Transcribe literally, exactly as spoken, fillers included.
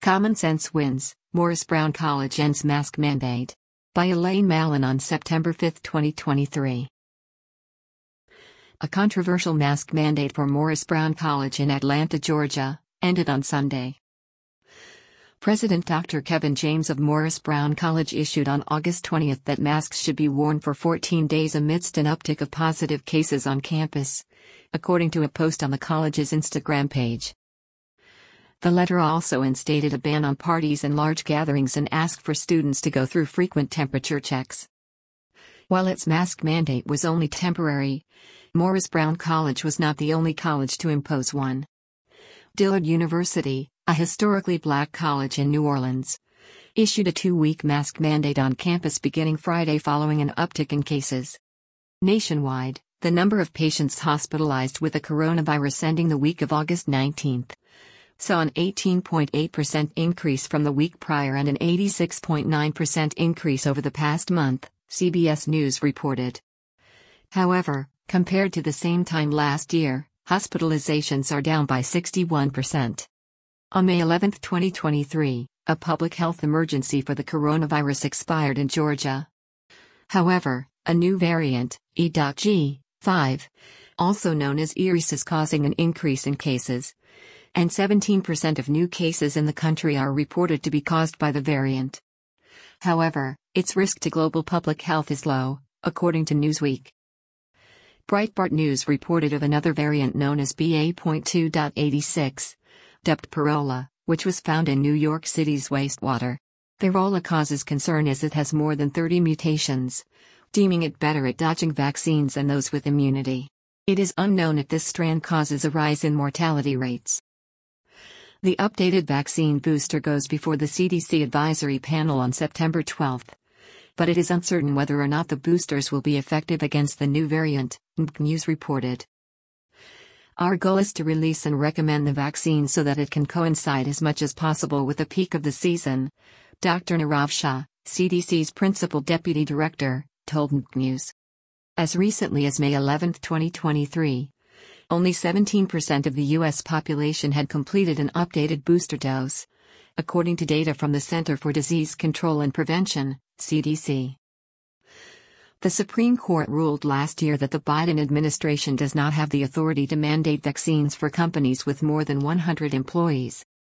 Common Sense Wins, Morris Brown College Ends Mask Mandate. By Elaine Mallon on September fifth, twenty twenty-three. A controversial mask mandate for Morris Brown College in Atlanta, Georgia, ended on Sunday. President Doctor Kevin James of Morris Brown College issued on August twentieth that masks should be worn for fourteen days amidst an uptick of positive cases on campus, according to a post on the college's Instagram page. The letter also instated a ban on parties and large gatherings and asked for students to go through frequent temperature checks. While its mask mandate was only temporary, Morris Brown College was not the only college to impose one. Dillard University, a historically black college in New Orleans, issued a two-week mask mandate on campus beginning Friday following an uptick in cases. Nationwide, the number of patients hospitalized with the coronavirus ending the week of August nineteenth saw an eighteen point eight percent increase from the week prior and an eighty-six point nine percent increase over the past month, C B S News reported. However, compared to the same time last year, hospitalizations are down by sixty-one percent. On May eleventh, twenty twenty-three, a public health emergency for the coronavirus expired in Georgia. However, a new variant, E G five, also known as Eris, is causing an increase in cases, and seventeen percent of new cases in the country are reported to be caused by the variant. However, its risk to global public health is low, according to Newsweek. Breitbart News reported of another variant known as B A point two point eighty-six, dubbed Parola, which was found in New York City's wastewater. Parola causes concern as it has more than thirty mutations, deeming it better at dodging vaccines than those with immunity. It is unknown if this strand causes a rise in mortality rates. The updated vaccine booster goes before the C D C advisory panel on September twelfth, but it is uncertain whether or not the boosters will be effective against the new variant, N B C News reported. Our goal is to release and recommend the vaccine so that it can coincide as much as possible with the peak of the season, Doctor Nirav Shah, C D C's principal deputy director, told N B C News. As recently as May eleventh, twenty twenty-three, only seventeen percent of the U S population had completed an updated booster dose, according to data from the Center for Disease Control and Prevention, C D C. The Supreme Court ruled last year that the Biden administration does not have the authority to mandate vaccines for companies with more than one hundred employees.